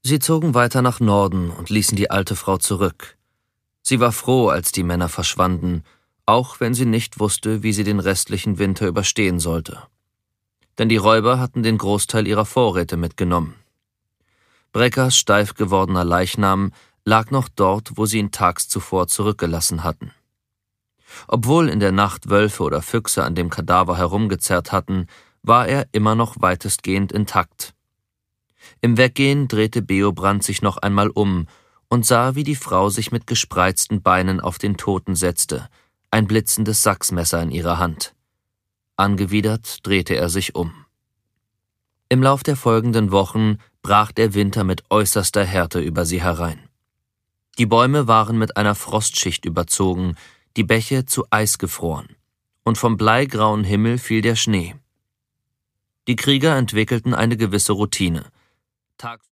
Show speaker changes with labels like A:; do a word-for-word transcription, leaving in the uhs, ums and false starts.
A: Sie zogen weiter nach Norden und ließen die alte Frau zurück. Sie war froh, als die Männer verschwanden, auch wenn sie nicht wusste, wie sie den restlichen Winter überstehen sollte. Denn die Räuber hatten den Großteil ihrer Vorräte mitgenommen. Breckers steif gewordener Leichnam lag noch dort, wo sie ihn tags zuvor zurückgelassen hatten. Obwohl in der Nacht Wölfe oder Füchse an dem Kadaver herumgezerrt hatten, war er immer noch weitestgehend intakt. Im Weggehen drehte Beobrand sich noch einmal um und sah, wie die Frau sich mit gespreizten Beinen auf den Toten setzte, ein blitzendes Sachsmesser in ihrer Hand. Angewidert drehte er sich um. Im Lauf der folgenden Wochen brach der Winter mit äußerster Härte über sie herein. Die Bäume waren mit einer Frostschicht überzogen, die Bäche zu Eis gefroren, und vom bleigrauen Himmel fiel der Schnee. Die Krieger entwickelten eine gewisse Routine. Tags